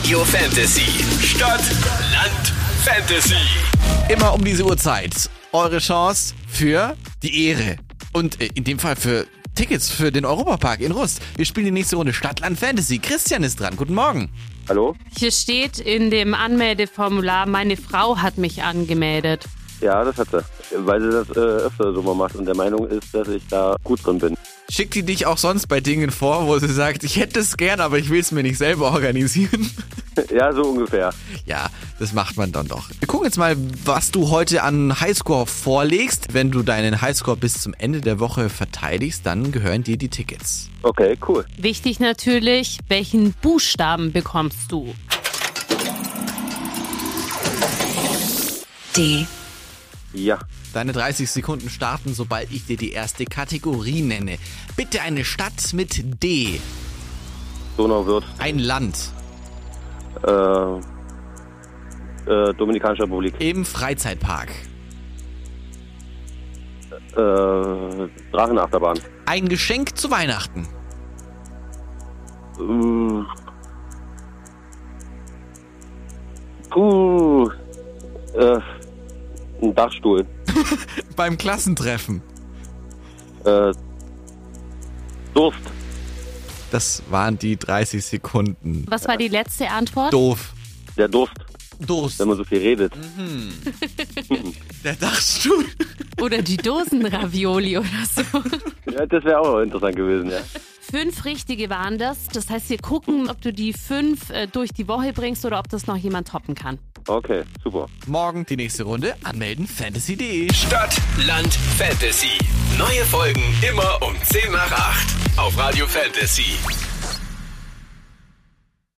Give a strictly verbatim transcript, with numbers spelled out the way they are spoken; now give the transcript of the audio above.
Radio Fantasy. Stadt, Land, Fantasy. Immer um diese Uhrzeit. Eure Chance für die Ehre. Und in dem Fall für Tickets für den Europapark in Rust. Wir spielen die nächste Runde Stadt, Land, Fantasy. Christian ist dran. Guten Morgen. Hallo? Hier steht in dem Anmeldeformular, meine Frau hat mich angemeldet. Ja, das hat sie. Weil sie das äh, öfter so mal macht und der Meinung ist, dass ich da gut drin bin. Schickt die dich auch sonst bei Dingen vor, wo sie sagt, ich hätte es gern, aber ich will es mir nicht selber organisieren? Ja, so ungefähr. Ja, das macht man dann doch. Wir gucken jetzt mal, was du heute an Highscore vorlegst. Wenn du deinen Highscore bis zum Ende der Woche verteidigst, dann gehören dir die Tickets. Okay, cool. Wichtig natürlich, welchen Buchstaben bekommst du? D. Ja. Deine dreißig Sekunden starten, sobald ich dir die erste Kategorie nenne. Bitte eine Stadt mit D. Donauwörth. Ein Land. Äh, äh, Dominikanische Republik. Im Freizeitpark. Äh, Drachenachterbahn. Ein Geschenk zu Weihnachten. Uh, puh. Äh, ein Dachstuhl. Beim Klassentreffen. Äh, Durst. Das waren die dreißig Sekunden. Was war die letzte Antwort? Doof. Der Durst, Durst. wenn man so viel redet. Der Dachstuhl. Oder die Dosenravioli oder so. Ja, das wäre auch interessant gewesen, ja. Fünf richtige waren das. Das heißt, wir gucken, ob du die fünf äh, durch die Woche bringst oder ob das noch jemand toppen kann. Okay, super. Morgen die nächste Runde. Anmelden fantasy punkt de. Stadt, Land, Fantasy. Neue Folgen immer um zehn nach acht auf Radio Fantasy.